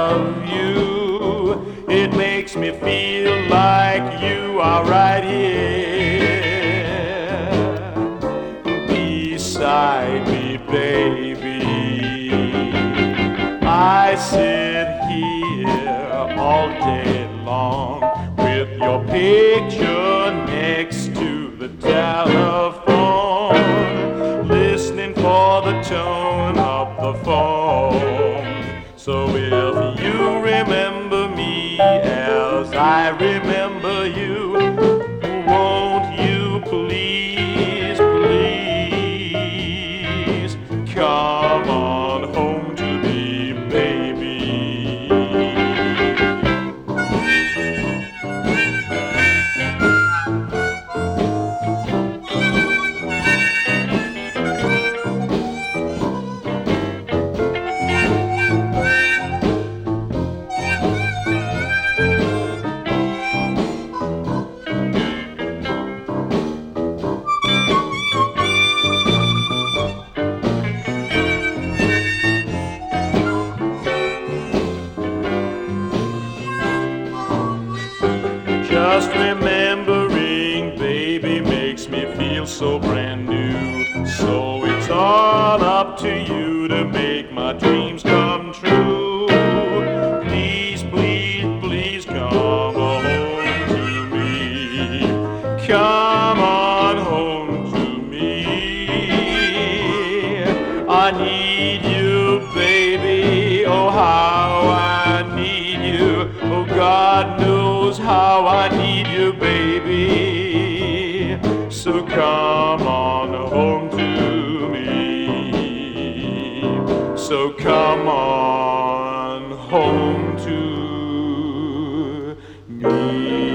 of you. It makes me feel like you are right here beside me, baby. I sit here all day long with your picture next to the telephone, listening for the tone of the phone. So if you remember me as I remember you, won't you please, please come on home to me, baby. Just remembering, baby, makes me feel so brand new. So it's all up to you to make my dreams come true. Please, please, please come home to me. Come on home to me. I need you, baby. Oh, how I need you. Oh, God knows how I need you, baby. So come on home to me. So come on home to me.